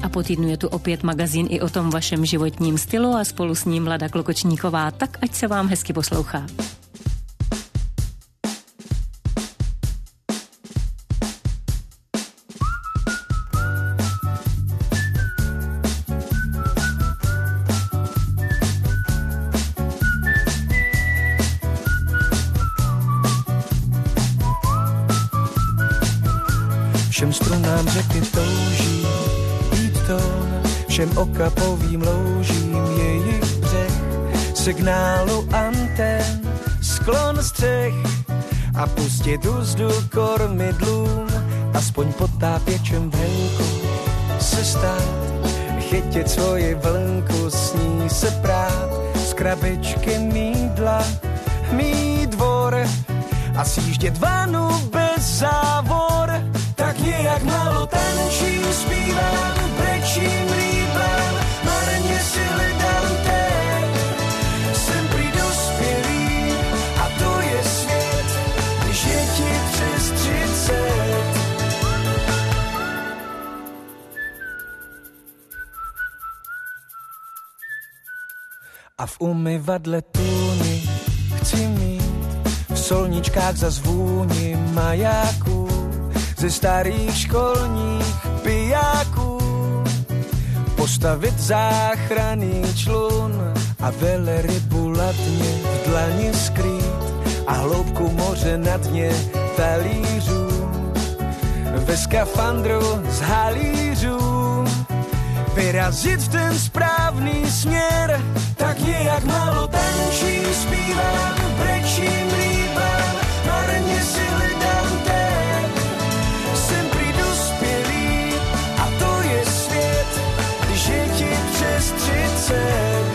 A po týdnu je tu opět magazín i o tom vašem životním stylu a spolu s ním Vlada Klokočníková, tak ať se vám hezky poslouchá. Všem strunám řeky touží být tón, všem okapovým loužím jejich břeh, signálu antén, sklon střech a pustit úzdu kormidlům, aspoň potápěčem v henku se stát, chytit svoji vlnku, s ní se prát, z krabičky mýdla, mít dvor a sjíždět vanu bez závor. Tak nějak málo tančím, zpívám, brečím, líbám, marně si hledám teď. Jsem prý dospělý a to je svět, když je ti přes 30. A v umyvadle tůni chci mít, v solničkách za zvůni majáků, ze starých školních pijáků, postavit záchranný člun a velerybu ladně v dlani skrýt a hloubku moře na dně talířů, ve skafandru z halířů, vyrazit v ten správný směr. Tak nějak málo tančím, zpívám, brečím, líbám, marně si hledám teď. Jsem prý dospělý a to je svět, když je ti přes 30.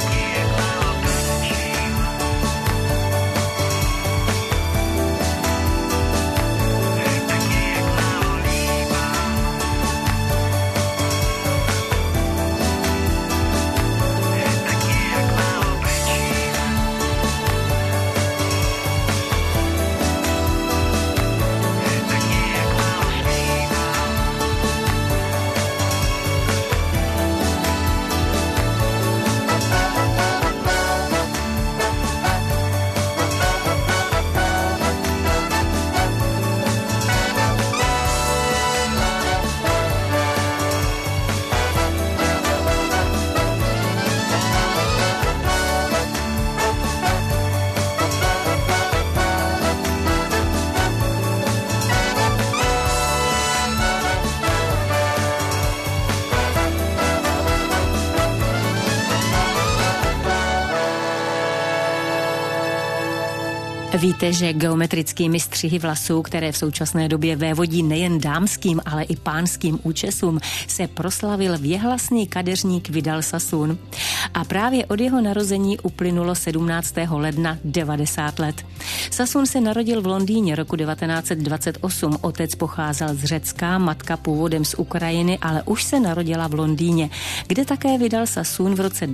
Víte, že geometrickými střihy vlasů, které v současné době vévodí nejen dámským, ale i pánským účesům, se proslavil věhlasný kadeřník Vidal Sassoon. A právě od jeho narození uplynulo 17. ledna 90 let. Sassoon se narodil v Londýně roku 1928. Otec pocházel z Řecka, matka původem z Ukrajiny, ale už se narodila v Londýně, kde také Vidal Sassoon v roce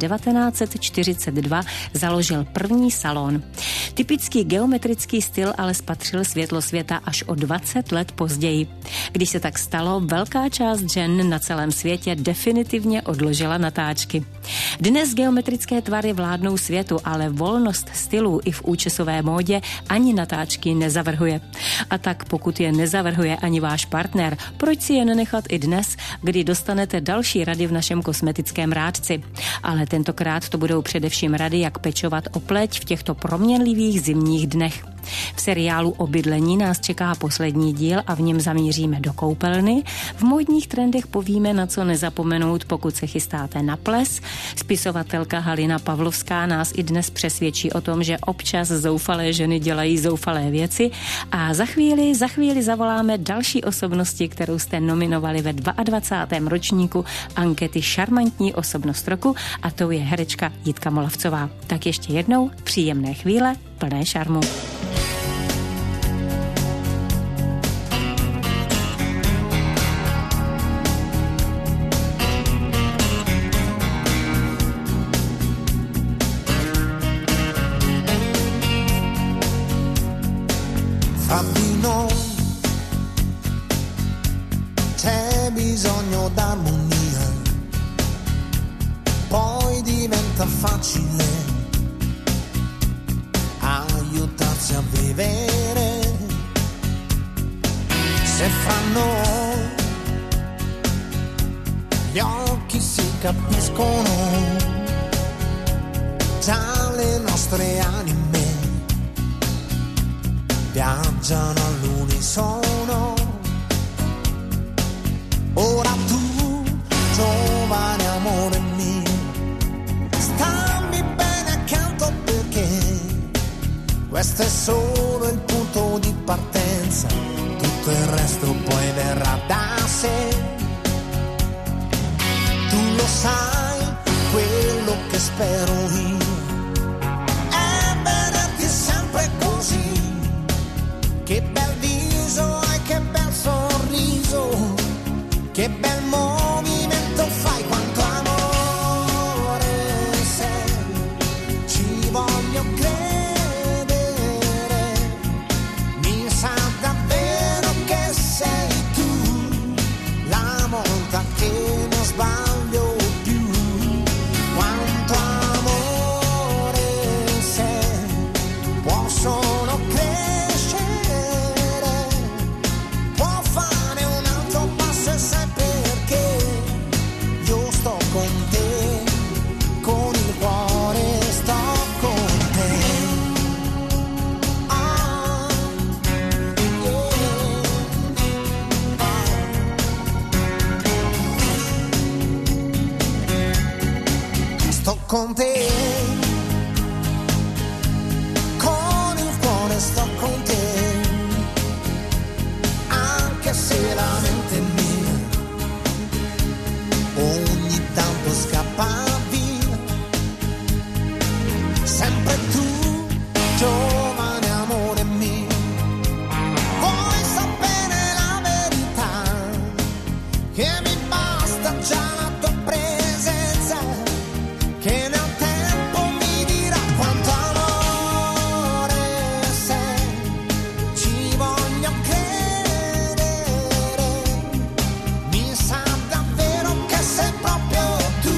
1942 založil první salon. Typický geometrický styl ale spatřil světlo světa až o 20 let později. Když se tak stalo, velká část žen na celém světě definitivně odložila natáčky. Dnes geometrické tvary vládnou světu, ale volnost stylů i v účesové módě ani natáčky nezavrhuje. A tak pokud je nezavrhuje ani váš partner, proč si je nenechat i dnes, kdy dostanete další rady v našem kosmetickém rádci. Ale tentokrát to budou především rady, jak pečovat o pleť v těchto proměnlivých zimních dnech. V seriálu o bydlení nás čeká poslední díl a v něm zamíříme do koupelny. V módních trendech povíme, na co nezapomenout, pokud se chystáte na ples. Spisovatelka Halina Pavlovská nás i dnes přesvědčí o tom, že občas zoufalé ženy dělají zoufalé věci. A za chvíli zavoláme další osobnosti, kterou jste nominovali ve 22. ročníku ankety Šarmantní osobnost roku, a tou je herečka Jitka Molavcová. Tak ještě jednou příjemné chvíle plné šarmu. C'è bisogno d'armonia facile aiutarsi a vivere se fra noi gli occhi si capiscono, già le nostre anime viaggiano all'unisono. Ora tu, giovane amore mio, stammi bene accanto perché questo è solo il punto di partenza, tutto il resto poi verrà da sé. Tu lo sai, quello che spero io è vederti sempre così. Che bel viso e che bel sorriso, che bel movimento fai, quanto amore sei, ci voglio credere, mi sa davvero che sei tu, la volta che non sbaglio più, quanto amore sei, può solo crescere, può fare un altro passo e sai perché io sto con te, con il cuore sto con te. Ah, yeah. Sto con te, con il cuore sto con te, anche se la mente mia ogni tanto scappa via, sempre tu, giovane amore mio, vuoi sapere la verità, che mi basta già la tua presenza, che nel tempo mi dirà quanto amore sei, ci voglio credere, mi sa davvero che sei proprio tu,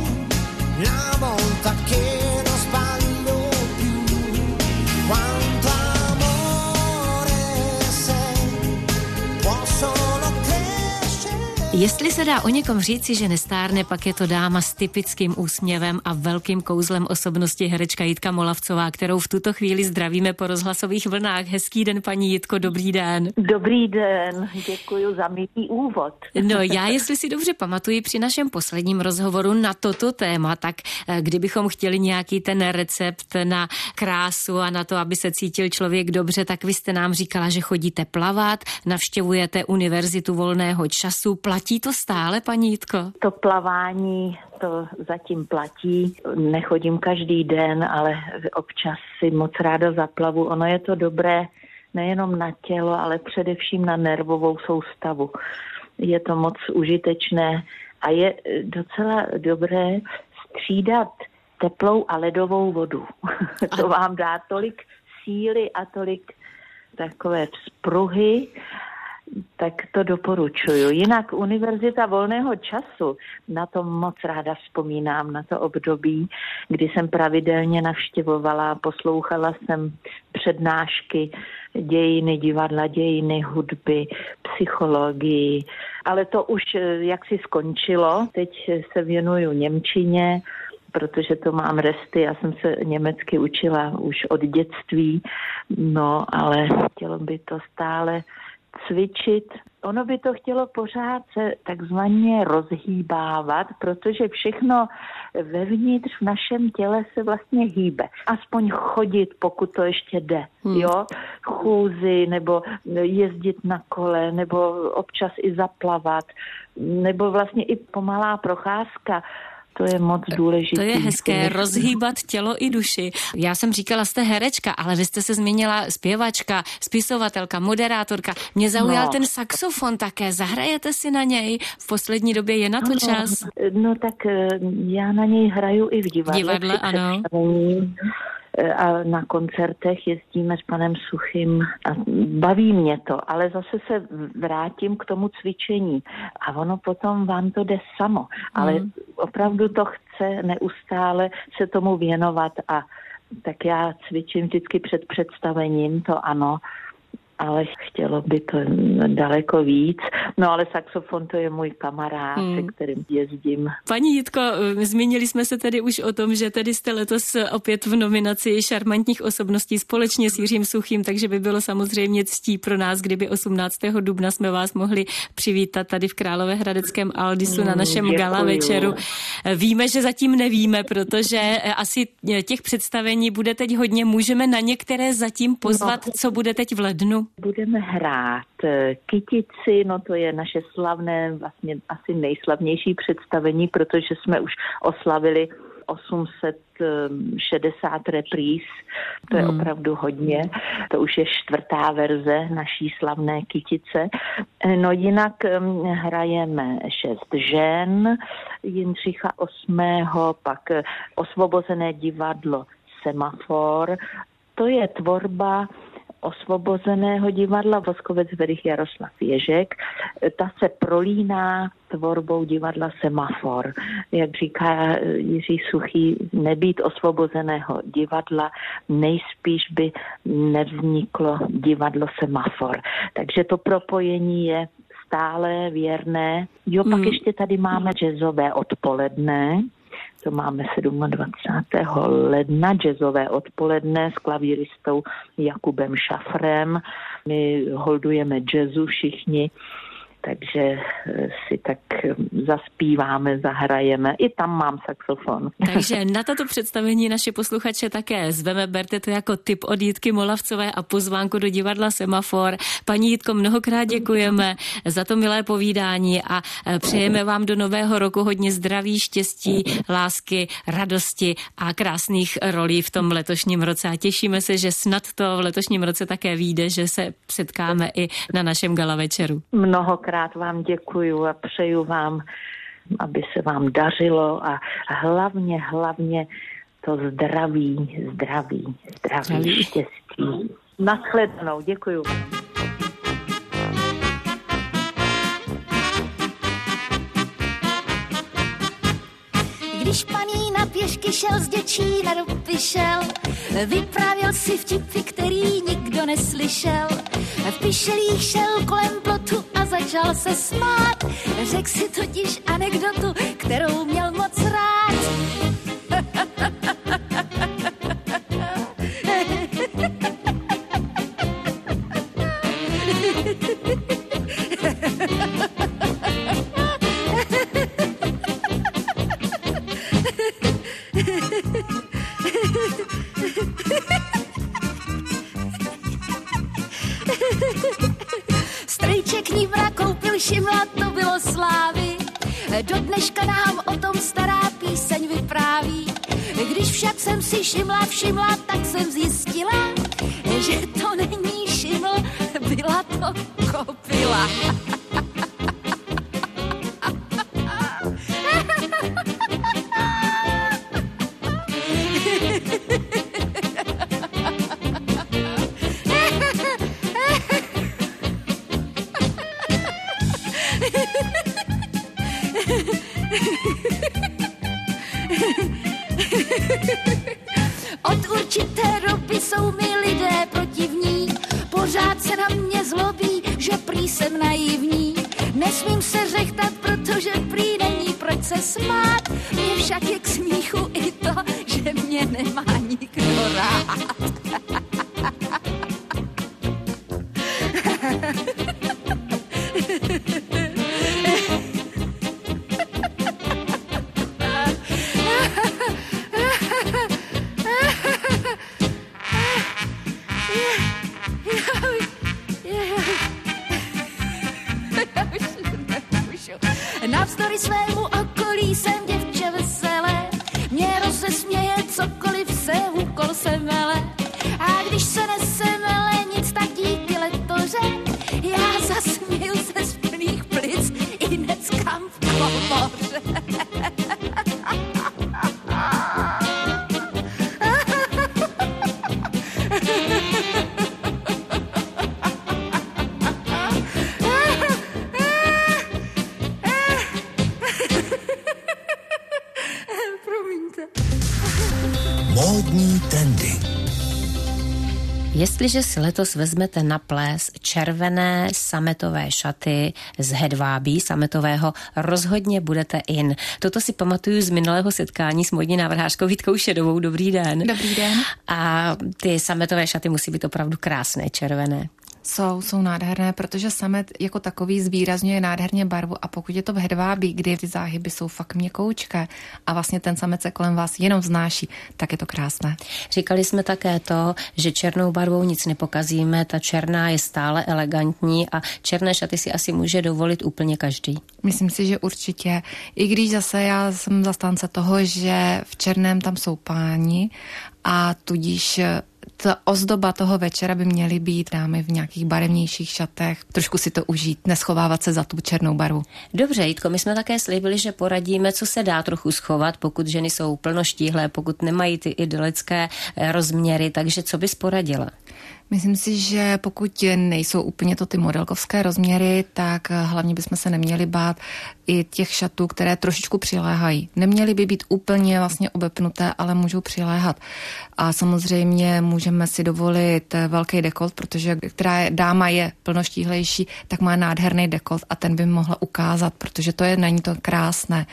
la volta che non sbaglio più, quanto amore sei, può solo crescere. Jestli se dá o někom říci, že nestárne, pak je to dáma s typickým úsměvem a velkým kouzlem osobnosti, herečka Jitka Molavcová, kterou v tuto chvíli zdravíme po rozhlasových vlnách. Hezký den, paní Jitko, dobrý den. Dobrý den, děkuji za milý úvod. No já, jestli si dobře pamatuji, při našem posledním rozhovoru na toto téma, tak kdybychom chtěli nějaký ten recept na krásu a na to, aby se cítil člověk dobře, tak vy jste nám říkala, že chodíte plavat, navštěvujete univerzitu volného času. Platí to stále, paní Jitko? To plavání, to zatím platí. Nechodím každý den, ale občas si moc ráda zaplavu. Ono je to dobré nejenom na tělo, ale především na nervovou soustavu. Je to moc užitečné a je docela dobré střídat teplou a ledovou vodu. To vám dá tolik síly a tolik takové vzpruhy, tak to doporučuju. Jinak Univerzita volného času, na to moc ráda vzpomínám, na to období, kdy jsem pravidelně navštěvovala, poslouchala jsem přednášky, dějiny divadla, dějiny hudby, psychologii, ale to už jaksi skončilo. Teď se věnuju němčině, protože to mám resty, já jsem se německy učila už od dětství, no ale chtělo by to stále cvičit. Ono by to chtělo pořád se takzvaně rozhýbávat, protože všechno vevnitř v našem těle se vlastně hýbe. Aspoň chodit, pokud to ještě jde, jo? Chůzi, nebo jezdit na kole, nebo občas i zaplavat, nebo vlastně i pomalá procházka. To je moc důležité. To je hezké, rozhýbat tělo i duši. Já jsem říkala, jste herečka, ale vy jste se změnila zpěvačka, spisovatelka, moderátorka. Mě zaujal ten saxofon také. Zahrajete si na něj? V poslední době je na to čas? No tak já na něj hraju i v divadle. Divadle, ano. A na koncertech jezdíme s panem Suchým a baví mě to, ale zase se vrátím k tomu cvičení a ono potom vám to jde samo, ale opravdu to chce chce neustále se tomu věnovat a tak já cvičím vždycky před představením, to ano, ale chtělo by to daleko víc. No ale saxofon to je můj kamarád, se kterým jezdím. Paní Jitko, zmínili jsme se tedy už o tom, že tedy jste letos opět v nominaci šarmantních osobností společně s Jiřím Suchým, takže by bylo samozřejmě ctí pro nás, kdyby 18. dubna jsme vás mohli přivítat tady v Královéhradeckém Aldisu na našem gala večeru. Víme, že zatím nevíme, protože asi těch představení bude teď hodně. Můžeme na některé zatím pozvat, co bude teď v lednu? Budeme hrát Kytici, no to je naše slavné, vlastně asi nejslavnější představení, protože jsme už oslavili 860 repríz, to je opravdu hodně, to už je 4. verze naší slavné Kytice. No jinak hrajeme 6 žen, Jindřicha VIII., pak Osvobozené divadlo Semafor, to je tvorba Osvobozeného divadla Voskovec Vedych Jaroslav Ježek. Ta se prolíná tvorbou divadla Semafor. Jak říká Jiří Suchý, nebýt Osvobozeného divadla, nejspíš by nevzniklo divadlo Semafor. Takže to propojení je stále věrné. Jo, pak ještě tady máme jazzové odpoledne. To máme 27. ledna, jazzové odpoledne s klavíristou Jakubem Šafrem. My holdujeme jazzu všichni, takže si tak zaspíváme, zahrajeme. I tam mám saxofon. Takže na tato představení naše posluchače také zveme, berte to jako tip od Jitky Molavcové a pozvánku do divadla Semafor. Paní Jitko, mnohokrát děkujeme za to milé povídání a přejeme vám do nového roku hodně zdraví, štěstí, lásky, radosti a krásných rolí v tom letošním roce. A těšíme se, že snad to v letošním roce také vyjde, že se setkáme i na našem gala večeru. Mnohokrát vám děkuju a přeju vám, aby se vám dařilo a hlavně to zdraví, štěstí. Nashledanou, děkuju. Když panína pěšky šel z Děčína do Pišel, vyprávěl si vtipy, který nikdo neslyšel. V Pišelích šel kolem plotu a začal se smát. Řekl si totiž anekdotu, kterou měl moc rád. Strejček Nívra koupil šimla, to bylo slávy. Do dneška nám o tom stará píseň vypráví. Když však jsem si všimla, tak jsem zjistila, že to není šiml, byla to kopila. Od určité doby jsou mi lidé protivní, pořád se na mě zlobí, že prý jsem naivní. Nesmím se řechtat, protože prý není proč se smát, mě však je k smíchu i to, že mě nemá nikdo rád. Navzdory svému okolí jsem děvče veselé, mě rozesměje cokoliv se úkol se mele. A když se nesemele nic, tak díky letoře, já zasměju se z plných plic i neckám v komoře. trendy. Jestliže si letos vezmete na ples červené sametové šaty z hedvábí sametového, rozhodně budete in. Toto si pamatuju z minulého setkání s modní návrhářkou Vítkou Šedovou. Dobrý den. Dobrý den. A ty sametové šaty musí být opravdu krásné, červené. Jsou nádherné, protože samet jako takový zvýrazňuje nádherně barvu a pokud je to v hedvábí, kdy ty záhyby jsou fakt měkoučké a vlastně ten samet se kolem vás jenom vznáší, tak je to krásné. Říkali jsme také to, že černou barvou nic nepokazíme, ta černá je stále elegantní a černé šaty si asi může dovolit úplně každý. Myslím si, že určitě, i když zase já jsem zastánce toho, že v černém tam jsou páni a tudíž ta ozdoba toho večera by měly být dámy v nějakých barevnějších šatech, trošku si to užít, neschovávat se za tu černou barvu. Dobře, Jitko, my jsme také slíbili, že poradíme, co se dá trochu schovat, pokud ženy jsou plnoštíhlé, pokud nemají ty idylické rozměry, takže co bys poradila? Myslím si, že pokud nejsou úplně to ty modelkovské rozměry, tak hlavně bychom se neměli bát i těch šatů, které trošičku přiléhají. Neměly by být úplně vlastně obepnuté, ale můžou přiléhat. A samozřejmě můžeme si dovolit velký dekolt, protože která dáma je plnoštíhlejší, tak má nádherný dekolt a ten by mohla ukázat, protože to je, není to krásné.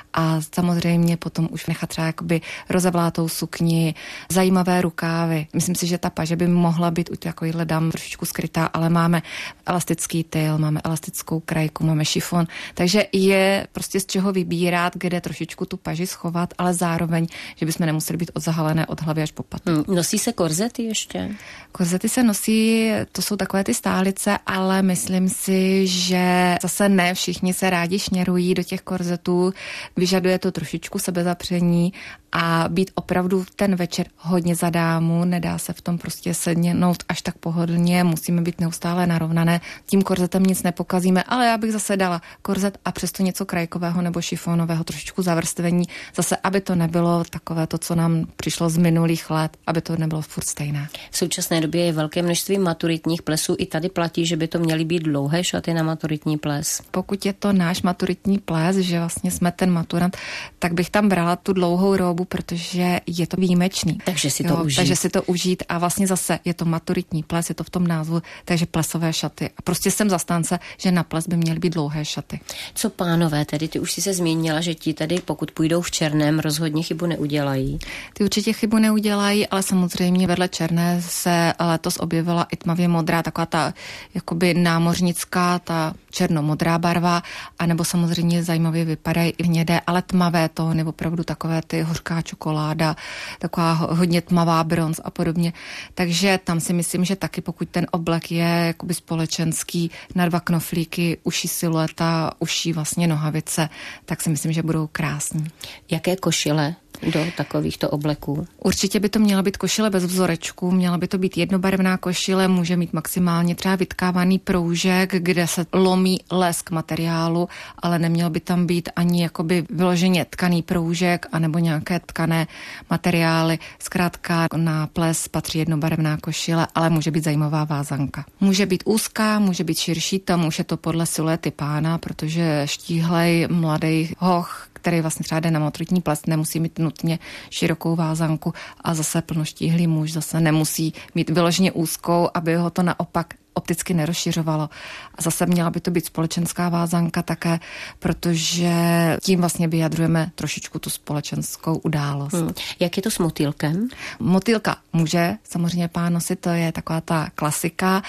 A samozřejmě potom už nechat třeba jakoby rozevlátou sukni, zajímavé rukávy. Myslím si, že ta paže by mohla být u takovýchhle dám trošičku skrytá, ale máme elastický tyl, máme elastickou krajku, máme šifon, takže je prostě z čeho vybírat, kde trošičku tu paži schovat, ale zároveň, že bychom nemuseli být odzahalené od hlavy až po patu. Nosí se korzety ještě? Korzety se nosí, to jsou takové ty stálice, ale myslím si, že zase ne všichni se rádi šněrují do těch korzetů. Vyžaduje to trošičku sebezapření a být opravdu ten večer hodně za dámu, nedá se v tom prostě sednout až tak pohodlně, musíme být neustále narovnané, tím korzetem nic nepokazíme, ale já bych zase dala korzet a přesto něco krajkového nebo šifonového, trošičku zavrstvení, zase aby to nebylo takové to, co nám přišlo z minulých let, aby to nebylo furt stejné. V současné době je velké množství maturitních plesů, i tady platí, že by to měly být dlouhé šaty na maturitní ples. Pokud je to náš maturitní ples, že vlastně jsme ten maturant, tak bych tam brala tu dlouhou robu, protože je to výjimečný. Takže si to užít. Takže si to užít a vlastně zase je to maturitní ples, je to v tom názvu, takže plesové šaty. A prostě jsem zastánce, že na ples by měly být dlouhé šaty. Co pánové, tedy ty už si se zmínila, že ti tedy pokud půjdou v černém, rozhodně chybu neudělají. Ty určitě chybu neudělají, ale samozřejmě vedle černé se letos objevila i tmavě modrá, taková ta jakoby námořnická, ta černomodrá barva, anebo samozřejmě zajímavě vypadají i hnědé, ale tmavé tóny, opravdu takové ty hořká čokoláda, taková hodně tmavá bronz a podobně. Takže tam si myslím, že taky pokud ten oblek je jakoby společenský, na 2 knoflíky, uší silueta, uší vlastně nohavice, tak si myslím, že budou krásní. Jaké košile do takovýchto obleků? Určitě by to měla být košile bez vzorečku, měla by to být jednobarevná košile, může mít maximálně třeba vytkávaný proužek, kde se lomí lesk materiálu, ale neměl by tam být ani jakoby vyloženě tkaný proužek anebo nějaké tkané materiály. Zkrátka na ples patří jednobarevná košile, ale může být zajímavá vázanka. Může být úzká, může být širší, tam už je to podle siluety pána, protože štíhlej mladý hoch, který vlastně třeba jde na maturitní ples, nemusí mít nutně širokou vázanku a zase plnoštíhlý muž zase nemusí mít vyloženě úzkou, aby ho to naopak opticky nerozšiřovalo. A zase měla by to být společenská vázanka také, protože tím vlastně vyjadřujeme trošičku tu společenskou událost. Jak je to s motýlkem? Motýlka může samozřejmě pán nosit, to je taková ta klasika.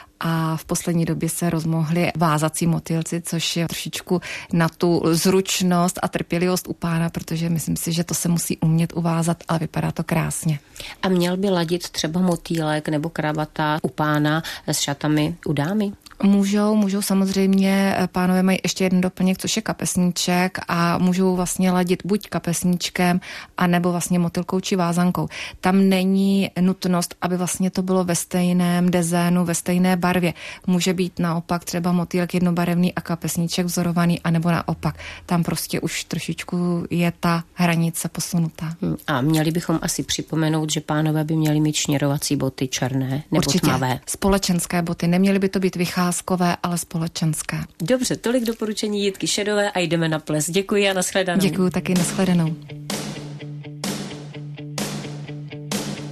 A v poslední době se rozmohly vázací motýlci, což je trošičku na tu zručnost a trpělivost u pána, protože myslím si, že to se musí umět uvázat, ale vypadá to krásně. A měl by ladit třeba motýlek nebo kravata u pána s šatami u dámy? Můžou samozřejmě, pánové mají ještě jeden doplněk, což je kapesníček a můžou vlastně ladit buď kapesníčkem, anebo vlastně motylkou či vázankou. Tam není nutnost, aby vlastně to bylo ve stejném dezénu, ve stejné barvě. Může být naopak třeba motýlek jednobarevný a kapesníček vzorovaný, anebo naopak. Tam prostě už trošičku je ta hranice posunutá. A měli bychom asi připomenout, že pánové by měli mít šněrovací boty černé nebo určitě tmavé. Společenské boty, neměly by to být vycházkové, ale společenské. Dobře, tolik doporučení Jitky Šedové a jdeme na ples. Děkuji a nashledanou. Děkuji, taky nashledanou.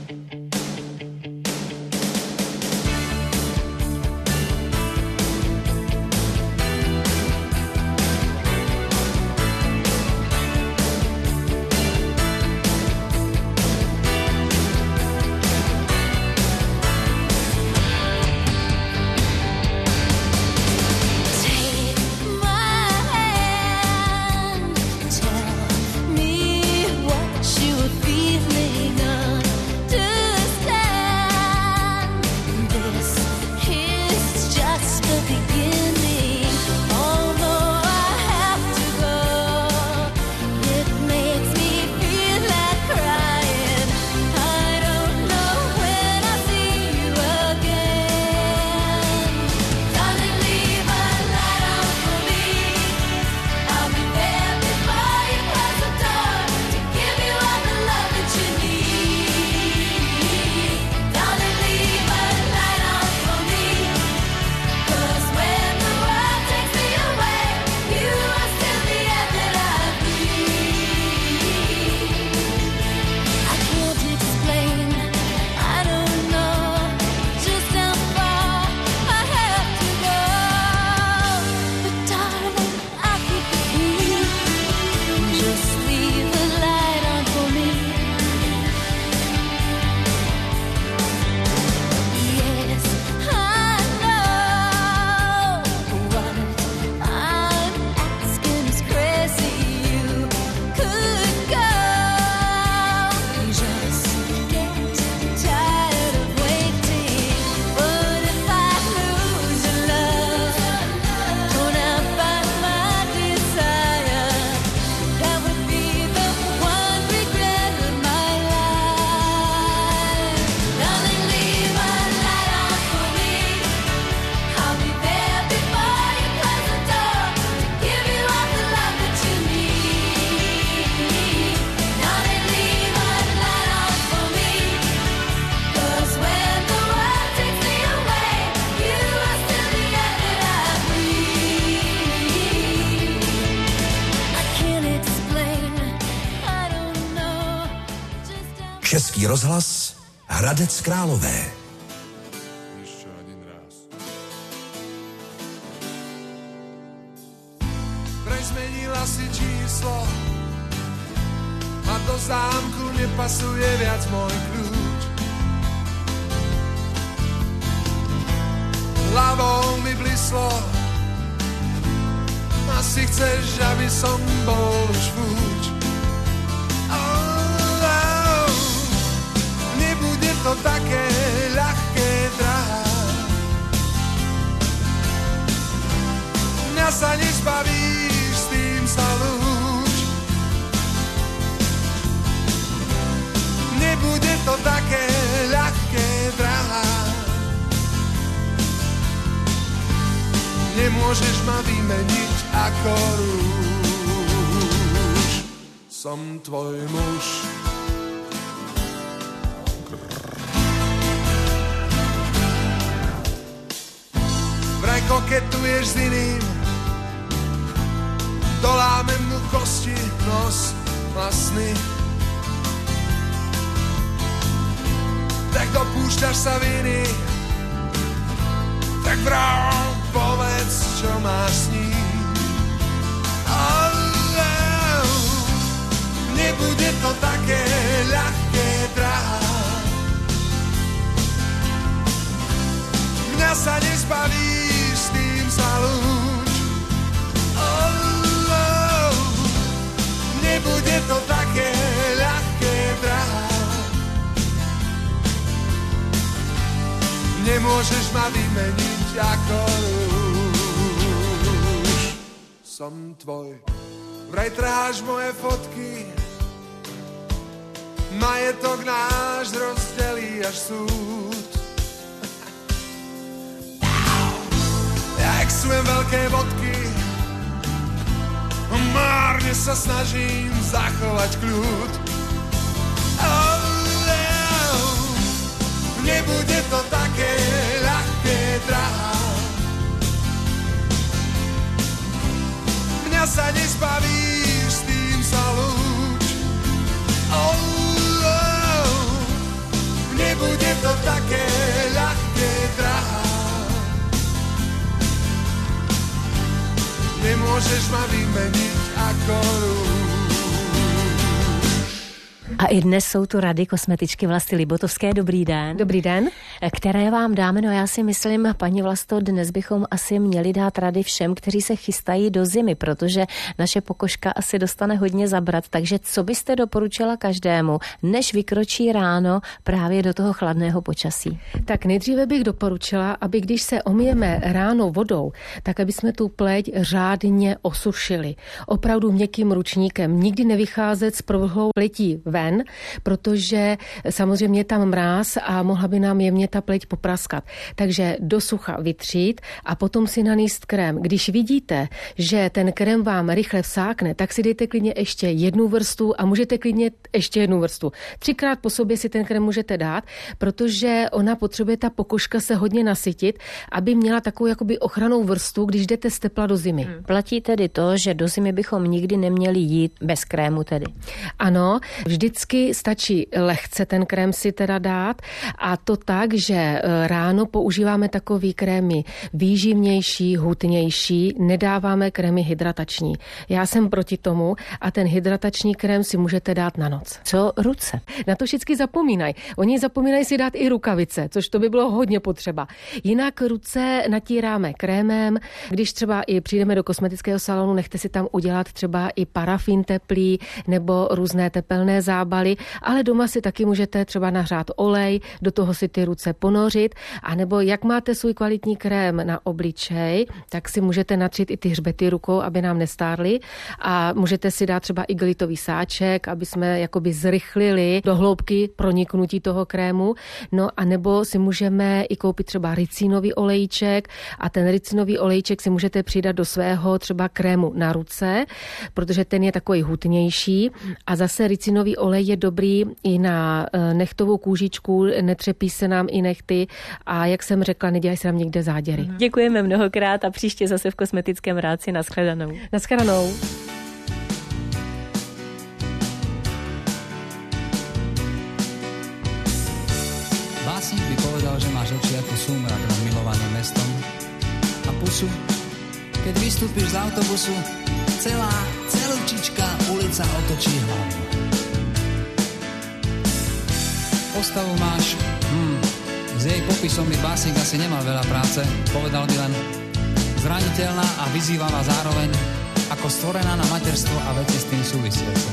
Český rozhlas, Hradec Králové. Zmenila si číslo a do zámku nepasuje viac môj kľúč. Hlavou mi blislo, asi chceš, aby som bol už fúč. Nebude to také ľahké, drahá. Mňa sa nezbaví, sa lúč. Nebude to také ľahké, drahá. Nemôžeš ma vymeniť ako rúž. Som tvoj muž. Vraj koketuješ s iným, doláme mu kosti, nos, masny. Tak dopúšťaš sa viny, tak vrám, povedz, čo máš s ním. Nebude to také ľahké, drahá. Mňa sa nezbavíš, s tým sa lúč. Nebude to také ľahké, drahá. Nemôžeš ma vymeniť ako rúž. Som tvoj. Vraj trháš moje fotky, majetok náš rozdelí až súd. Jak sú jen veľké bodky, márne sa snažím zachovať kľud. Nebude to také ľahké, drahá. Mňa sa nezbavíš, s tým sa lúč. Nebude to také ľahké, drahá. Nemôžeš ma vymeniť ako rúž. A i dnes jsou tu rady kosmetičky Vlasty Libotovské. Dobrý den. Dobrý den. Které vám dáme? No já si myslím, paní Vlasto, dnes bychom asi měli dát rady všem, kteří se chystají do zimy, protože naše pokožka asi dostane hodně zabrat. Takže co byste doporučila každému, než vykročí ráno právě do toho chladného počasí? Tak nejdříve bych doporučila, aby když se omijeme ráno vodou, tak aby jsme tu pleť řádně osušili. Opravdu měkkým ručníkem. Nikdy nevycházet s provlhlou pletí ven, protože samozřejmě je tam mráz a mohla by nám jemně ta pleť popraskat. Takže do sucha vytřít a potom si naníst krém. Když vidíte, že ten krém vám rychle vsákne, tak si dejte klidně ještě jednu vrstvu a můžete klidně ještě jednu vrstvu. 3krát po sobě si ten krém můžete dát, protože ona potřebuje ta pokožka se hodně nasytit, aby měla takovou jakoby ochranou vrstvu, když jdete z tepla do zimy. Platí tedy to, že do zimy bychom nikdy neměli jít bez krému tedy? Ano, vždycky stačí lehce ten krém si teda dát a to tak, že ráno používáme takový krémy výživnější, hutnější, nedáváme krémy hydratační. Já jsem proti tomu a ten hydratační krém si můžete dát na noc. Co ruce? Na to všichni zapomínají. Oni zapomínají si dát i rukavice, což to by bylo hodně potřeba. Jinak ruce natíráme krémem, když třeba i přijdeme do kosmetického salonu, nechte si tam udělat třeba i parafín teplý nebo různé tepelné zábaly, ale doma si taky můžete třeba nahřát olej, do toho si ty ruce ponořit, anebo jak máte svůj kvalitní krém na obličej, tak si můžete natřít i ty hřbety rukou, aby nám nestárly a můžete si dát třeba igelitový sáček, aby jsme jakoby zrychlili do hloubky proniknutí toho krému, no a nebo si můžeme i koupit třeba ricinový olejček a ten ricinový olejček si můžete přidat do svého třeba krému na ruce, protože ten je takový hutnější a zase ricinový olej je dobrý i na nechtovou kůžičku, netřepí se nám i nechty a jak jsem řekla, nedělají se nám někde záděry. Děkujeme mnohokrát a příště zase v Kosmetickém ráci. Naschledanou. Naschledanou. povedal, že máš oči ako súmrak nad milovaným mestom a pusu, keď vystúpiš z autobusu, celúčička ulica otočí hlavu. Postavu máš, s jej popisom by básnik asi nemal veľa práce, povedal by len zraniteľná a vyzývavá zároveň, ako stvorená na materstvo a veci s tým súvisiace.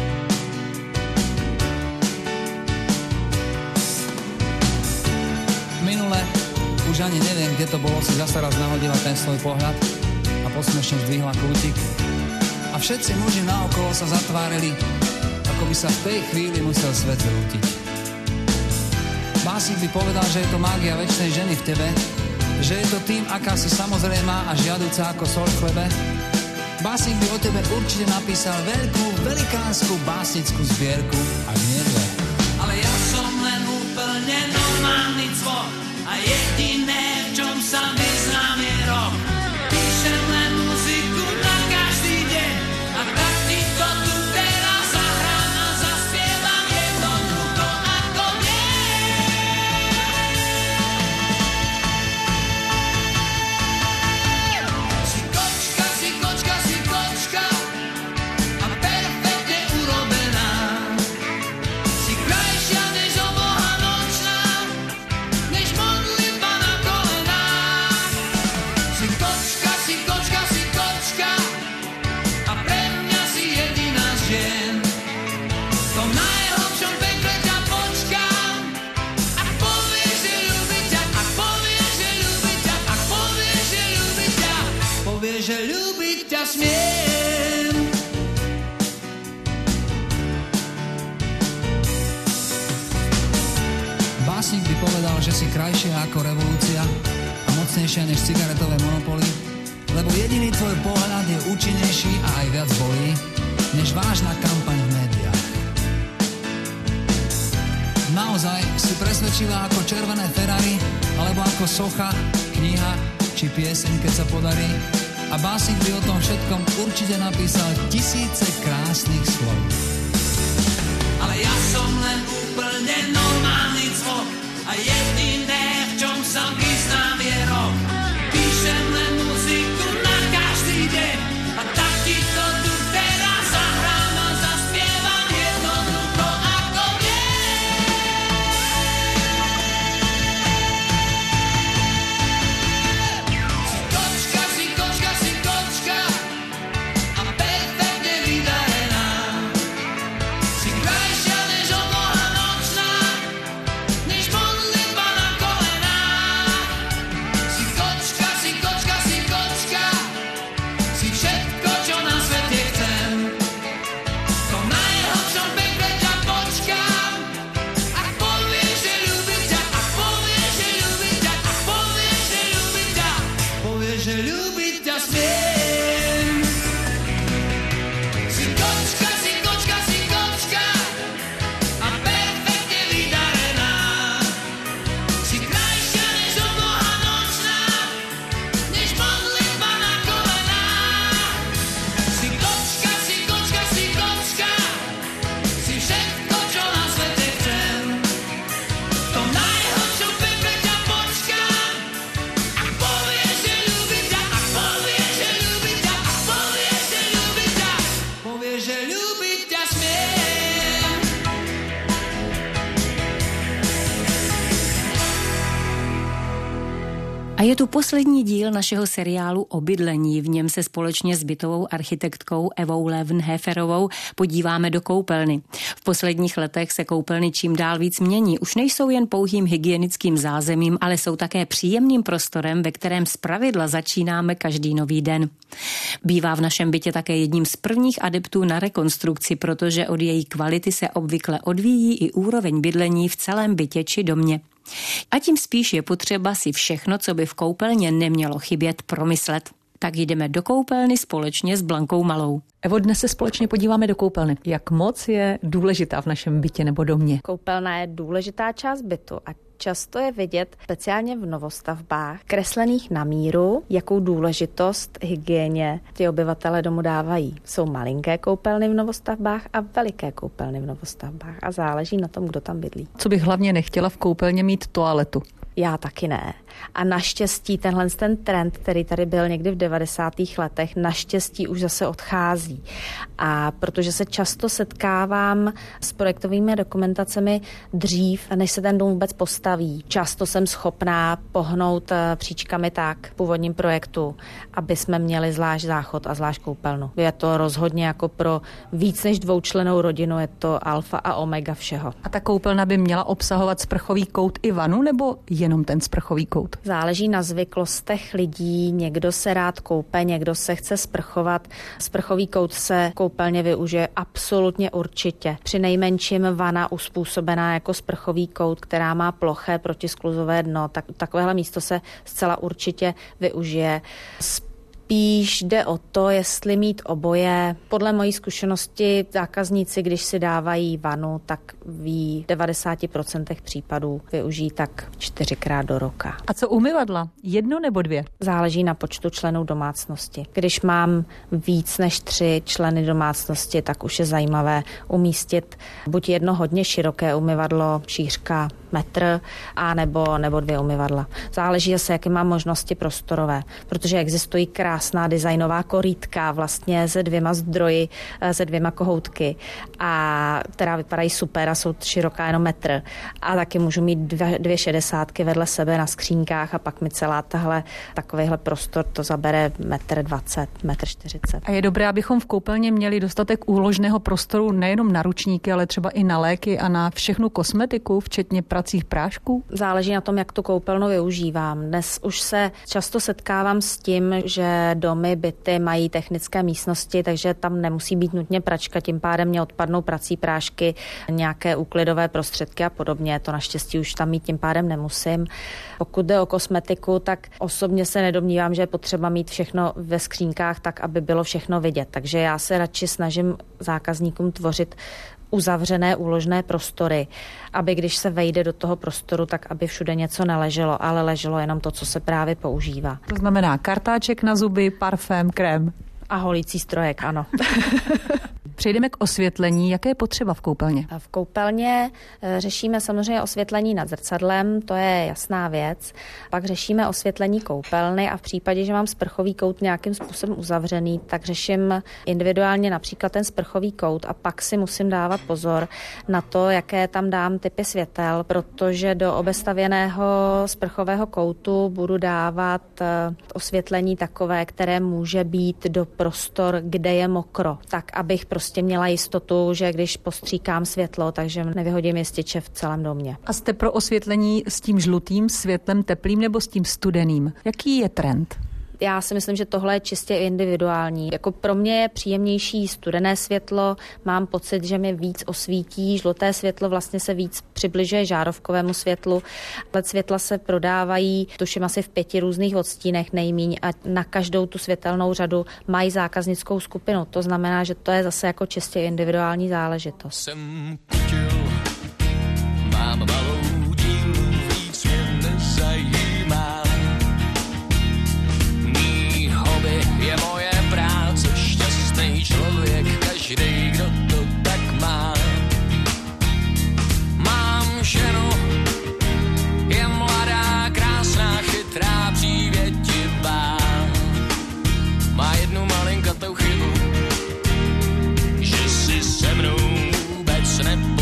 Minule, už ani neviem, kde to bolo, si zasa raz nahodila ten svoj pohľad a posmešne zdvihla kútik a všetci muži naokolo sa zatvárili, ako by sa v tej chvíli musel svet zrútiť. Básnik by povedal, že je to mágia večnej ženy v tebe, že je to tým, aká si samozrejmá a žiaduca ako sol v chlebe. Básnik by o tebe určite napísal veľkú, velikánsku básnickú zbierku, ak nie dve. Ale ja som len úplne normálny cvok a jediné, v čom sa vyznám, je rock. Píšem len muziku na každý deň a tak ti to tu teraz zahrám a zaspievam jednoducho ako Si kočka a perfektne urobená. Si krajšia než oboha nočná, než modlitba na kolenách. Si kočka a pre mňa si jediná z žien. V tom najhlbšom pekle ťa počkám, ak povieš, že ľúbi ťa, ak povieš, že ľúbi ťa, ak povieš, že ľúbi ťa, povieš, že ľúbiť ťa smiem. Básnik by povedal, že si krajšia ako revolúcia a mocnejšia než cigaretové monopoly, lebo jediný tvoj pohľad je účinnejší a aj viac bolí, než vážna kampaň v médiách. Naozaj si presvedčivá ako červené Ferrari, alebo ako socha, kniha či pieseň, keď sa podarí. A básnik by o tom všetkom určite napísal tisíce krásnych slov. Ale ja som len úplne normálny cvok a jediné, v čom sa vyznám, je rock. Píšem len muziku na každý deň a tak ti to tu teraz zahrám a zaspievam jednoducho ako Si kočka a perfektne vydarená. Si krajšia než oboha nočná, než modlitba na kolenách. Si kočka, si všetko, čo na svete chcem. V tom najhlbšom pekle ťa počkám, ak povieš, že ľúbi ťa, ak povieš, že ľúbi ťa, ak povieš, že ľúbi ťa, povieš, že ľúbiť ťa smiem. Si kočka a perfektne vydarená. Si krajšia než oboha nočná, než modlitba na kolenách. Si kočka, si všetko, čo na svete chcem. V tom najhlbšom pekle ťa počkám, ak povieš, že ľúbi ťa, ak povieš, že ľúbi ťa, ak povieš, že ľúbi ťa, povieš, že ľúbiť ťa smiem. A je tu poslední díl našeho seriálu o bydlení. V něm se společně s bytovou architektkou Evou Levnheferovou podíváme do koupelny. V posledních letech se koupelny čím dál víc mění. Už nejsou jen pouhým hygienickým zázemím, ale jsou také příjemným prostorem, ve kterém zpravidla začínáme každý nový den. Bývá v našem bytě také jedním z prvních adeptů na rekonstrukci, protože od její kvality se obvykle odvíjí i úroveň bydlení v celém bytě či domě. A tím spíš je potřeba si všechno, co by v koupelně nemělo chybět, promyslet. Tak jdeme do koupelny společně s Blankou Malou. Evo, dnes se společně podíváme do koupelny. Jak moc je důležitá v našem bytě nebo domě? Koupelna je důležitá část bytu a často je vidět, speciálně v novostavbách, kreslených na míru, jakou důležitost hygieně ty obyvatele domu dávají. Jsou malinké koupelny v novostavbách a veliké koupelny v novostavbách a záleží na tom, kdo tam bydlí. Co bych hlavně nechtěla v koupelně mít toaletu? Já taky ne. A naštěstí ten trend, který tady byl někdy v 90. letech, naštěstí už zase odchází. A protože se často setkávám s projektovými dokumentacemi dřív, než se ten dům vůbec postaví. Často jsem schopná pohnout příčkami tak v původním projektu, aby jsme měli zvlášť záchod a zvlášť koupelnu. Je to rozhodně jako pro víc než dvoučlennou rodinu, je to alfa a omega všeho. A ta koupelna by měla obsahovat sprchový kout i vanu, nebo jenom ten sprchový kout? Záleží na zvyklostech lidí, někdo se rád koupe, někdo se chce sprchovat. Sprchový kout se koupelně využije absolutně určitě. Při nejmenším vana uspůsobená jako sprchový kout, která má ploché protiskluzové dno, tak takovéhle místo se zcela určitě využije. Spíš jde o to, jestli mít oboje. Podle mojí zkušenosti zákazníci, když si dávají vanu, tak v 90% případů využijí tak 4krát do roka. A co umyvadla? 1 nebo 2? Záleží na počtu členů domácnosti. Když mám víc než 3 členy domácnosti, tak už je zajímavé umístit buď jedno hodně široké umyvadlo, šířka metr, a nebo 2 umyvadla. Záleží zase, jaké mám možnosti prostorové, protože existují krásná designová korýtka vlastně se 2 zdroji, se 2 kohoutky, a která vypadají super a jsou široká jenom metr. A taky můžu mít 2 šedesátky vedle sebe na skřínkách a pak mi celá takovýhle prostor to zabere 1,20 m, 1,40 m. A je dobré, abychom v koupelně měli dostatek úložného prostoru nejenom na ručníky, ale třeba i na léky a na všechnu kosmetiku, včetně pracích prášků? Záleží na tom, jak tu koupelnu využívám. Dnes už se často setkávám s tím, že domy, byty mají technické místnosti, takže tam nemusí být nutně pračka, tím pádem mě odpadnou prací prášky, nějaké úklidové prostředky a podobně. To naštěstí už tam mít tím pádem nemusím. Pokud jde o kosmetiku, tak osobně se nedomnívám, že je potřeba mít všechno ve skřínkách tak, aby bylo všechno vidět. Takže já se radši snažím zákazníkům tvořit uzavřené úložné prostory, aby když se vejde do toho prostoru, tak aby všude něco neleželo, ale leželo jenom to, co se právě používá. To znamená kartáček na zuby, parfém, krém. A holící strojek, ano. Přejdeme k osvětlení. Jaké je potřeba v koupelně? V koupelně řešíme samozřejmě osvětlení nad zrcadlem, to je jasná věc. Pak řešíme osvětlení koupelny a v případě, že mám sprchový kout nějakým způsobem uzavřený, tak řeším individuálně například ten sprchový kout a pak si musím dávat pozor na to, jaké tam dám typy světel, protože do obestavěného sprchového koutu budu dávat osvětlení takové, které může být do prostor, kde je mokro, tak abych prostě měla jistotu, že když postříkám světlo, takže nevyhodím jističe v celém domě. A jste pro osvětlení s tím žlutým světlem teplým nebo s tím studeným? Jaký je trend? Já si myslím, že tohle je čistě individuální. Jako pro mě je příjemnější studené světlo, mám pocit, že mi víc osvítí, žluté světlo vlastně se víc přibližuje žárovkovému světlu. LED světla se prodávají, tuším asi v 5 různých odstínech nejmíň a na každou tu světelnou řadu mají zákaznickou skupinu. To znamená, že to je zase jako čistě individuální záležitost. Jsem kutil, mám malou dílu, víc mě nezajímá. Je moje práce, šťastný člověk, každý, kdo to tak má. Mám ženu, je mladá, krásná, chytrá, přívětivá. Má jednu malinkatou chybu, že si se mnou vůbec nepovídá.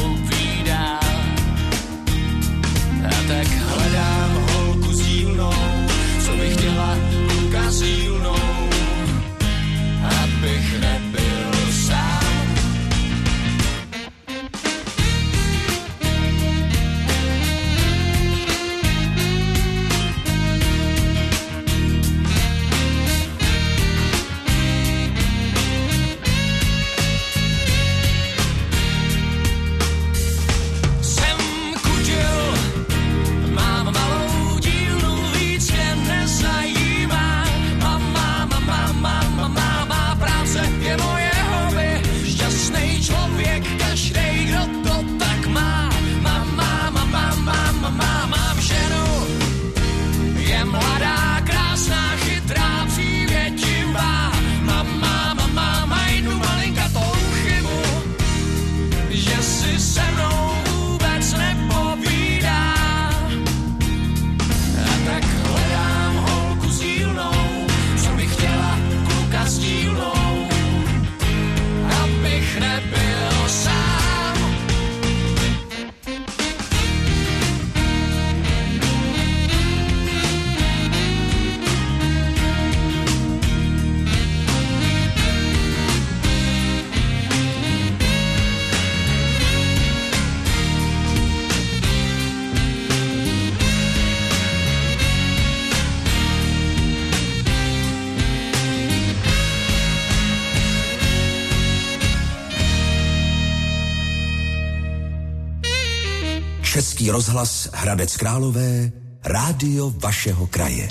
Český rozhlas Hradec Králové, rádio vašeho kraje.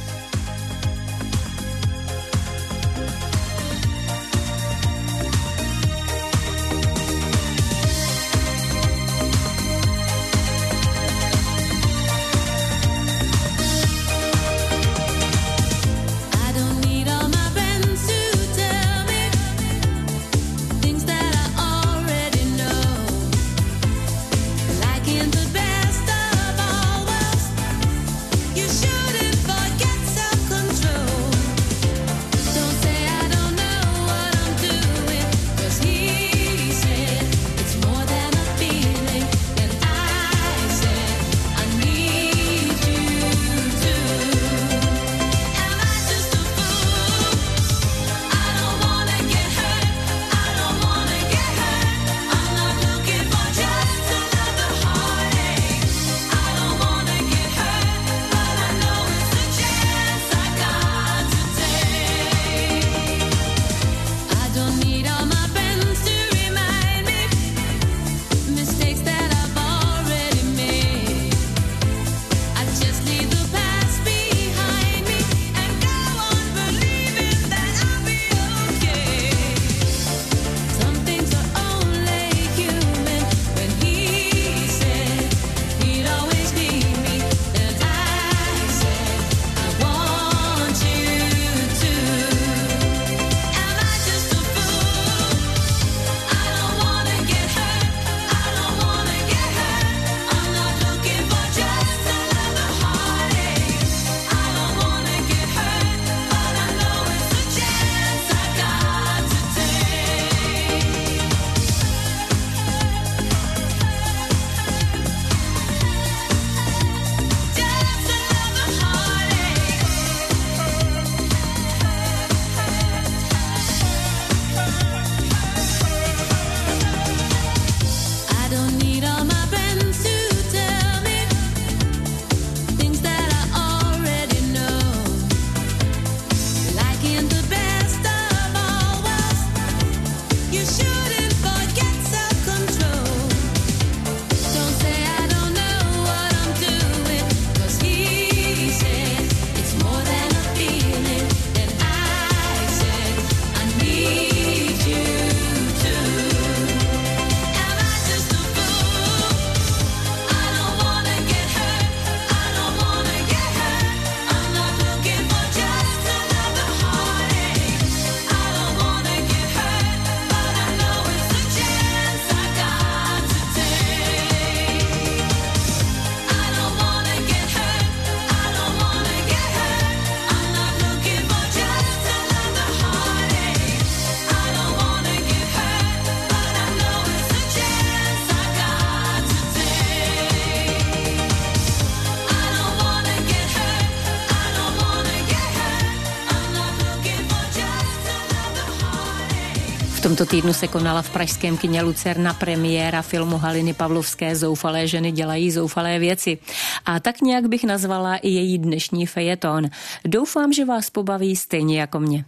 V tomto týdnu se konala v pražském kině Lucerna premiéra filmu Haliny Pavlovské Zoufalé ženy dělají zoufalé věci. A tak nějak bych nazvala i její dnešní fejeton. Doufám, že vás pobaví stejně jako mě.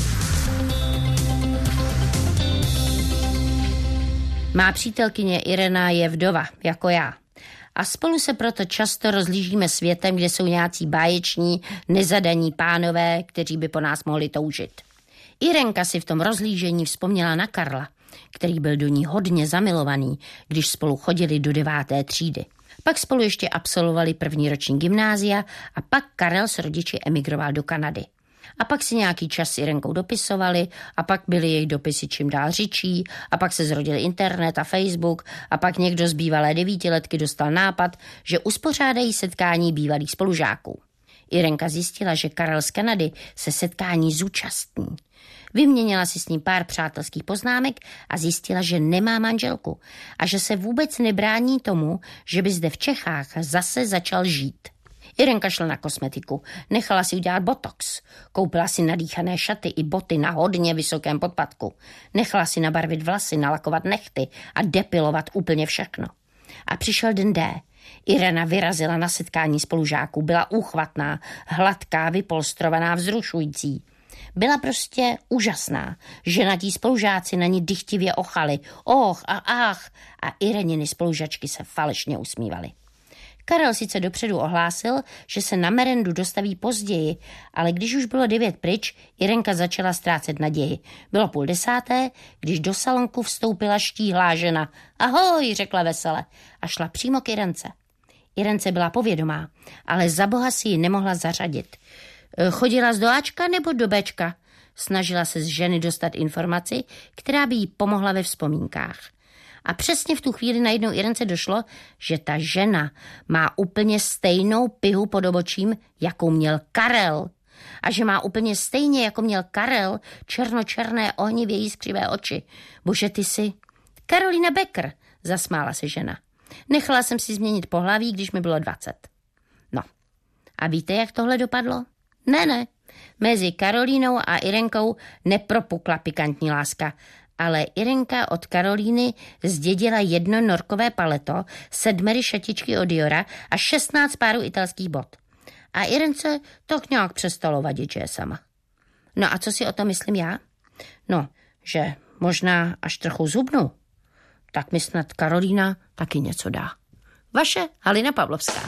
Má přítelkyně Irena je vdova, jako já. A spolu se proto často rozlížíme světem, kde jsou nějací báječní, nezadaní pánové, kteří by po nás mohli toužit. Irenka si v tom rozlížení vzpomněla na Karla, který byl do ní hodně zamilovaný, když spolu chodili do 9. třídy. Pak spolu ještě absolvovali první ročník gymnázia a pak Karel s rodiči emigroval do Kanady. A pak si nějaký čas s Irenkou dopisovali a pak byly jejich dopisy čím dál řidší a pak se zrodil internet a Facebook a pak někdo z bývalé 9letky dostal nápad, že uspořádají setkání bývalých spolužáků. Irenka zjistila, že Karel z Kanady se setkání zúčastní. Vyměnila si s ním pár přátelských poznámek a zjistila, že nemá manželku a že se vůbec nebrání tomu, že by zde v Čechách zase začal žít. Irenka šla na kosmetiku, nechala si udělat botox, koupila si nadýchané šaty i boty na hodně vysokém podpatku, nechala si nabarvit vlasy, nalakovat nehty a depilovat úplně všechno. A přišel den D. Irena vyrazila na setkání spolužáků, byla úchvatná, hladká, vypolstrovaná, vzrušující. Byla prostě úžasná. Ženatí spolužáci na ní dychtivě ochali. Och a ach. A Ireniny spolužačky se falešně usmívaly. Karel sice dopředu ohlásil, že se na merendu dostaví později, ale když už bylo 9 pryč, Irenka začala ztrácet naději. Bylo 9:30, když do salonku vstoupila štíhlá žena. Ahoj, řekla vesele a šla přímo k Irence. Irence byla povědomá, ale za boha si ji nemohla zařadit. Chodila z do Ačka nebo do Bčka? Snažila se z ženy dostat informaci, která by jí pomohla ve vzpomínkách. A přesně v tu chvíli najednou Irence došlo, že ta žena má úplně stejnou pihu pod obočím, jakou měl Karel. A že má úplně stejně, jako měl Karel, černočerné ohnivě jiskřivé oči. Bože, ty jsi... Karolina Becker, zasmála se žena. Nechala jsem si změnit pohlaví, když mi bylo 20. No, a víte, jak tohle dopadlo? Ne. Mezi Karolínou a Irenkou nepropukla pikantní láska, ale Irenka od Karolíny zdědila 1 norkové paleto, 7 šatičky od Diora a 16 párů italských bot. A Irence to nějak přestalo vadit, že je sama. No a co si o tom myslím já? No, že možná až trochu zhubnu. Tak mi snad Karolína taky něco dá. Vaše Halina Pavlovská.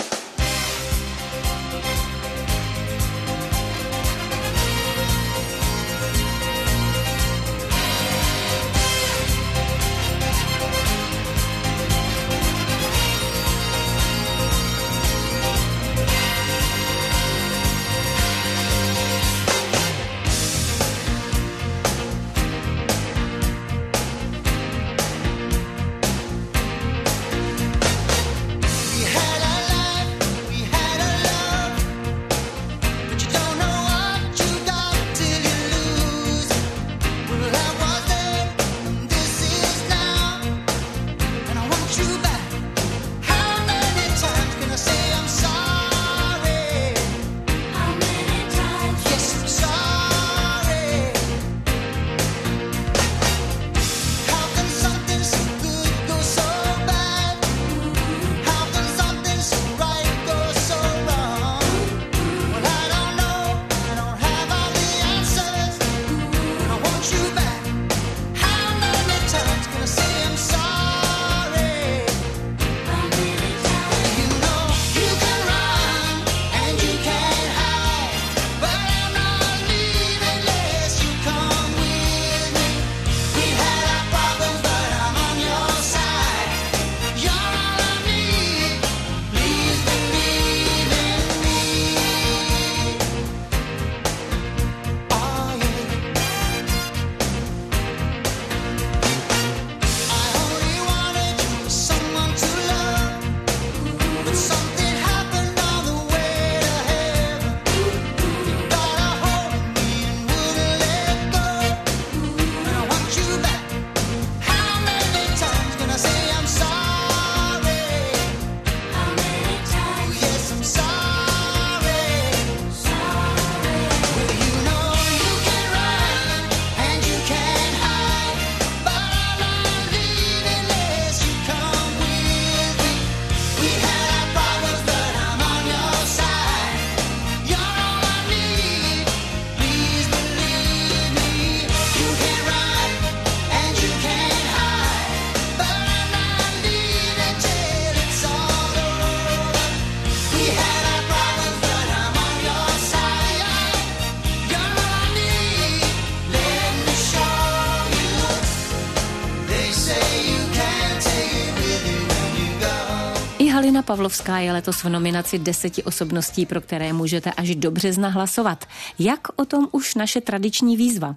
Halina Pavlovská je letos v nominaci 10 osobností, pro které můžete až do března hlasovat. Jak o tom už naše tradiční výzva?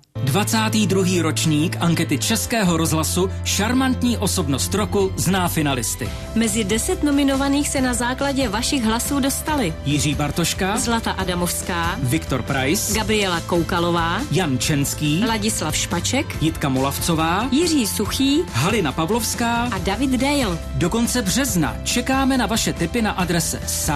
22. ročník ankety Českého rozhlasu Šarmantní osobnost roku zná finalisty. Mezi 10 nominovaných se na základě vašich hlasů dostali Jiří Bartoška, Zlata Adamovská, Viktor Preiss, Gabriela Koukalová, Jan Čenský, Ladislav Špaček, Jitka Molavcová, Jiří Suchý, Halina Pavlovská a David Dale. Do konce března čekáme Čekáme na vaše tipy na adrese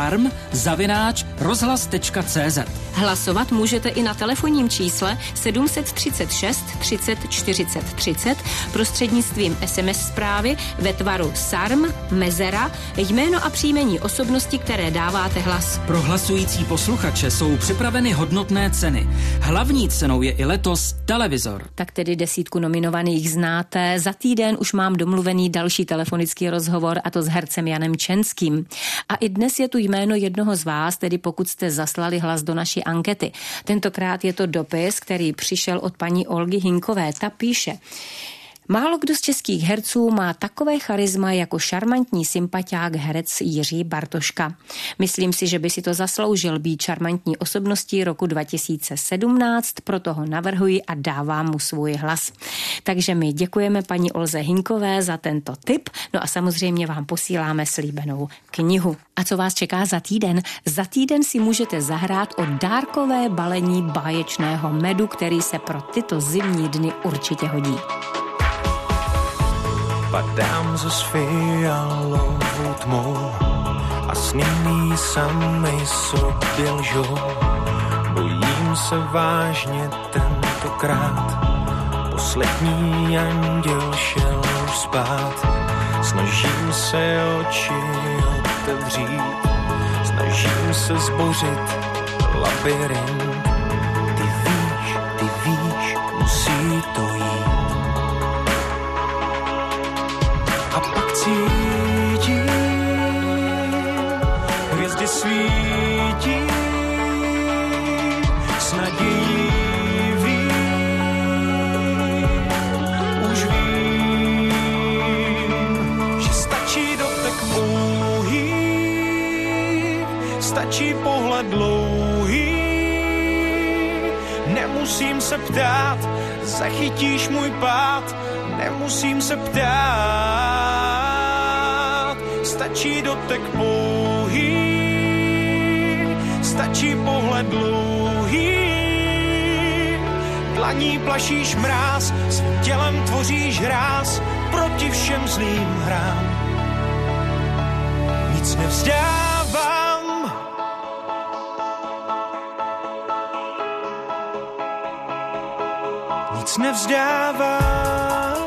sarm@rozhlas.cz. Hlasovat můžete i na telefonním čísle 736 30 40 30 prostřednictvím SMS zprávy ve tvaru SARM, mezera, jméno a příjmení osobnosti, které dáváte hlas. Pro hlasující posluchače jsou připraveny hodnotné ceny. Hlavní cenou je i letos televizor. Tak tedy 10 nominovaných znáte. Za týden už mám domluvený další telefonický rozhovor, a to s hercem Janem Čenským. A i dnes je tu jméno jednoho z vás, tedy pokud jste zaslali hlas do naší ankety. Tentokrát je to dopis, který přišel od paní Olgy Hinkové. Ta píše: málo kdo z českých herců má takové charisma jako šarmantní sympatiák herec Jiří Bartoška. Myslím si, že by si to zasloužil být šarmantní osobností roku 2017, proto ho navrhuji a dávám mu svůj hlas. Takže my děkujeme paní Olze Hinkové za tento tip, no a samozřejmě vám posíláme slíbenou knihu. A co vás čeká za týden? Za týden si můžete zahrát o dárkové balení báječného medu, který se pro tyto zimní dny určitě hodí. Padám ze sfialovou tmou a sněný samej sobě lžou. Bojím se vážně tentokrát, poslední anděl šel už spát. Snažím se oči otevřít, snažím se zbořit labirint. Ty víš, musí to jít. A pak cítím, hvězdy svítí, s nadějí vím, už vím, že stačí dotek pouhý, stačí pohled dlouhý, nemusím se ptát, zachytíš můj pád, nemusím se ptát, stačí dotek pouhý, stačí pohled dlouhý, dlaní plašíš mráz, svým tělem tvoříš hráz proti všem zlým hrám. Nic nevzdávám, nic nevzdávám.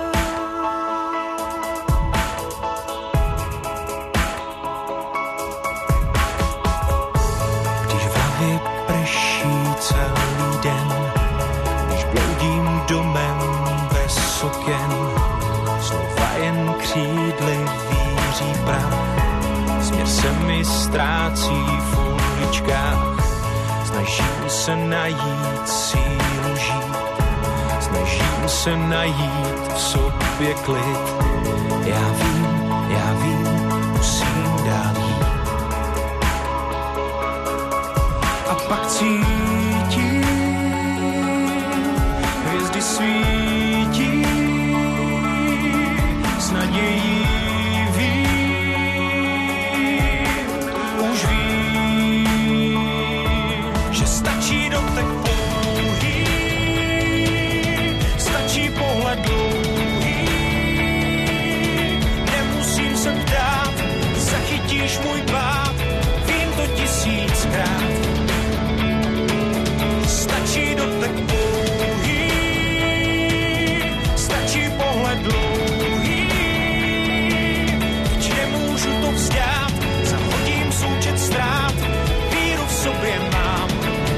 Když v hlavě prší celý den, když bloudím domem bez oken, znova jen křídly víří prach, směr se mi ztrácí v uličkách, snažím se najít sílu žít, snažím se najít v sobě klid. Já vím, musím dál jít. A pak cítím, hvězdy svítí, s nadějí vím, už vím, že stačí dotek pouhý, stačí pohled dlouhý, nemusím se ptát, zachytíš můj pád, vím to 1000krát. Stačí dotek pouhý, stačí pohled dlouhý, vč nemůžu to vzdát, zahodím součet ztrát, víru v sobě mám,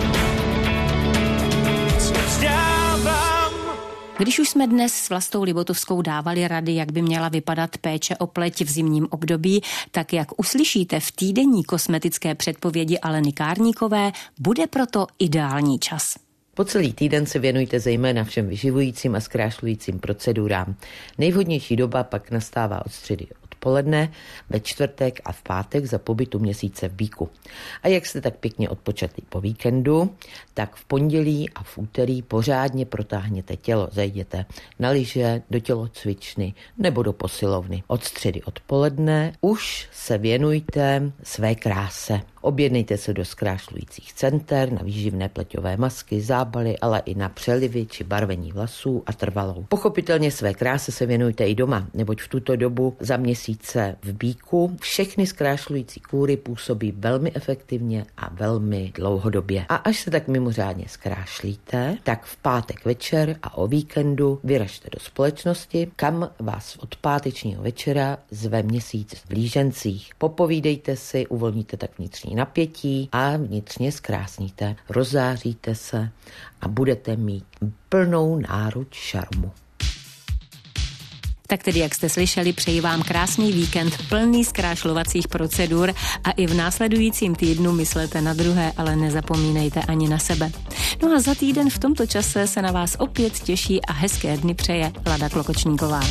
nic nevzdávám. Když už jsme dnes s Vlastou Libotovskou dávali rady, jak by měla vypadat péče o pleť v zimním období, tak jak uslyšíte v týdenní kosmetické předpovědi Aleny Kárníkové, bude proto ideální čas. Po celý týden se věnujte zejména všem vyživujícím a zkrášlujícím procedurám. Nejvhodnější doba pak nastává od středy odpoledne, ve čtvrtek a v pátek za pobytu měsíce v Býku. A jak jste tak pěkně odpočatý po víkendu, tak v pondělí a v úterý pořádně protáhněte tělo. Zajděte na lyže, do tělocvičny nebo do posilovny. Od středy odpoledne už se věnujte své kráse. Objednejte se do zkrášlujících center na výživné pleťové masky, zábaly, ale i na přelivy či barvení vlasů a trvalou. Pochopitelně své kráse se věnujte i doma, neboť v tuto dobu za měsíce v Bíku všechny zkrášlující kůry působí velmi efektivně a velmi dlouhodobě. A až se tak mimořádně zkrášlíte, tak v pátek večer a o víkendu vyražte do společnosti, kam vás od pátečního večera zve Měsíc v Blížencích. Popovídejte si, uvolníte tak vnitřní napětí a vnitřně zkrásníte, rozzáříte se a budete mít plnou náruč šarmu. Tak tedy, jak jste slyšeli, přeji vám krásný víkend plný zkrášlovacích procedur a i v následujícím týdnu myslete na druhé, ale nezapomínejte ani na sebe. No a za týden v tomto čase se na vás opět těší a hezké dny přeje Lada Klokočníková.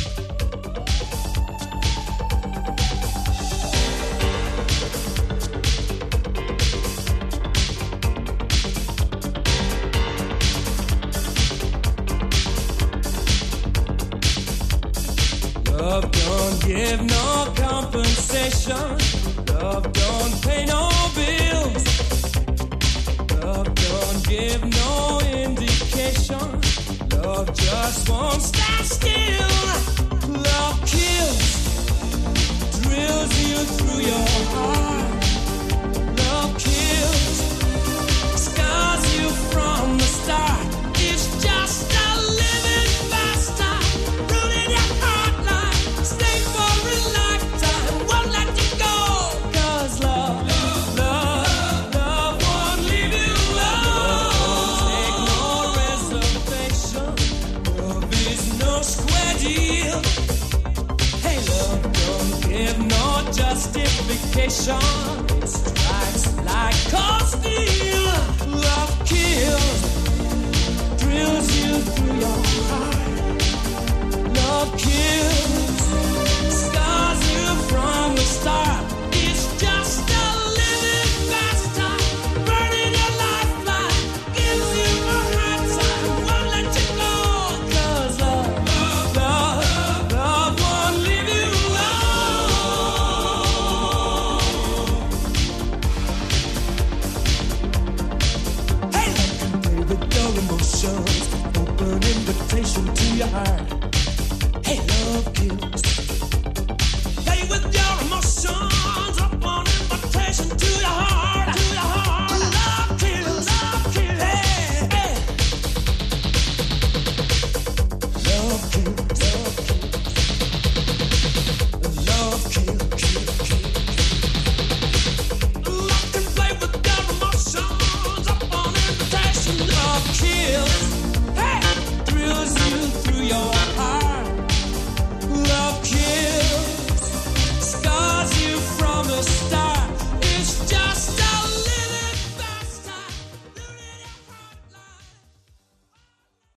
Love don't give no compensation. Love don't pay no bills. Love don't give no indication. Love just won't stand still. Love kills, drills you through your heart. Love kills, scars you from the start. It's just a living bastard, ruining your heart life. Stay for a lifetime, won't let you go. 'Cause love won't leave you alone. Take no reservation. Love is no square deal. Hey, love don't give no justification. It strikes like cold steel. Love kills, drills you through your heart. Love kills, scars you from the start. It's just a living bastard, burning your lifeline, gives you a hard time, won't let you go. 'Cause love won't leave you alone. Hey, love can play with your emotions, open invitation to your heart.